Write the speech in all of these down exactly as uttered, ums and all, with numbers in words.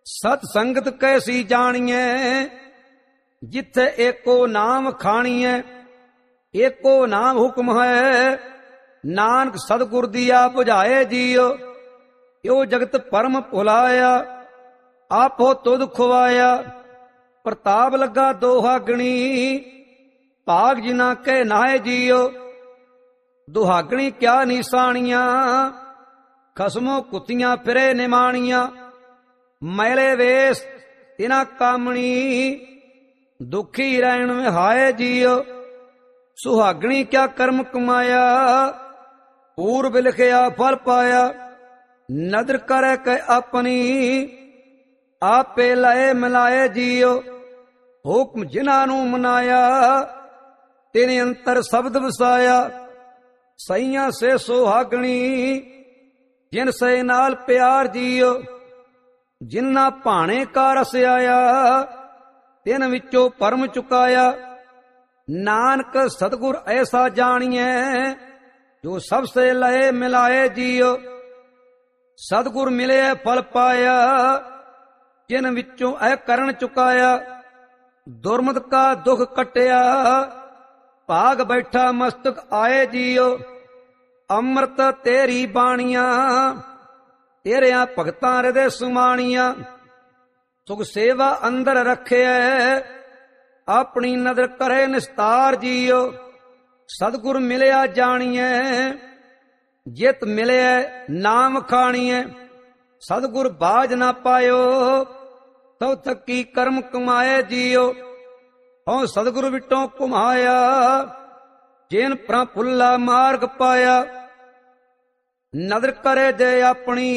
सत संगत कैसी जानिए, जिथे एको नाम खाणीए। एको नाम हुक्म है, नानक सतगुर दिया बुझाए जियो। यो जगत परम भुलाया, आपो तुद खुवाया। प्रताप लगा दोहागणी, भाग जिना के नाए जियो। दुहागणी क्या निशानियां, खसमों कुतियां फिरे निमानियां। मैले वेश तिना कामणी, दुखी रहन में हाय जियो। सुहागणी क्या कर्म कमाया, पूर्व लिखया फल पाया। नदर करे के अपनी, आपे लए मिलाए जियो। हुक्म जिन्हां नूं मनाया, तेने अंतर शब्द वसाया। सईयां से सुहागणी, जिन से नाल प्यार जियो। जिन्ना भाणे का रस आया, तिन विचों परम चुकाया। नानक सतगुर ऐसा जानिए, जो सबसे लए मिलाए जियो। सतगुर मिले फल पाया, जिन विचों ऐ करण चुकाया। दुर्मत का दुख कटिया, भाग बैठा मस्तक आए जियो। अमृत तेरी बाणियां, तेरिया भगतां हृदय सुमाणियां। सुख सेवा अंदर रखे, अपनी नदर करे निस्तार जियो। सतगुर मिलिया जानिए, जित मिले नाम खाणीए। सतगुर बाज ना पायो, तो थकी कर्म कमाए जियो। औ सतगुर विटों कुमाया, जिन प्रा फुल्ला मार्ग पाया। नदर करे दे अपनी,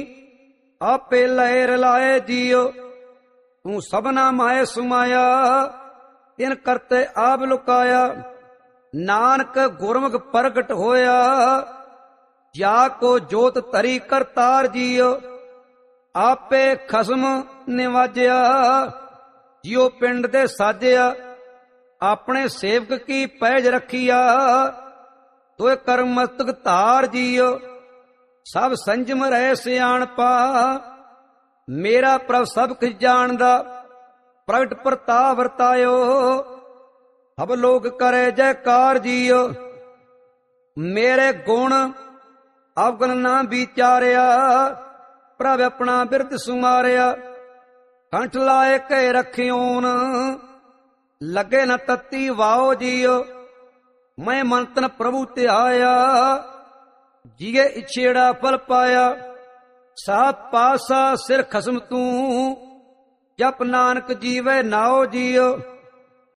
आपे लय रलाए जियो। तू सबना माए सुमाया, तिन करते आप लुकाया। नानक गुरमुख प्रगट होया, जाको जोत तरी करतार जियो। आपे खसम निवाजया, जियो पिंड दे साजया। अपने सेवक की पैज रखिया, तो कर्म मस्तक धार जियो। सब संजम रहे सियाणपा, मेरा प्रभ सब कुछ जानदा। प्रगट प्रताप वरतायो, अब लोग करे जयकार जियो। मेरे गुण अवगुण ना विचारिया, प्रभ अपना बिरद सुमारिया। कंठ लाए के रखियोन, लगे न तत्ती वाओ जियो। मैं मंतन प्रभु ते आया, जिये इछेड़ा फल पाया। सात पासा सिर खसम तू, जप नानक जीवे नाओ जियो।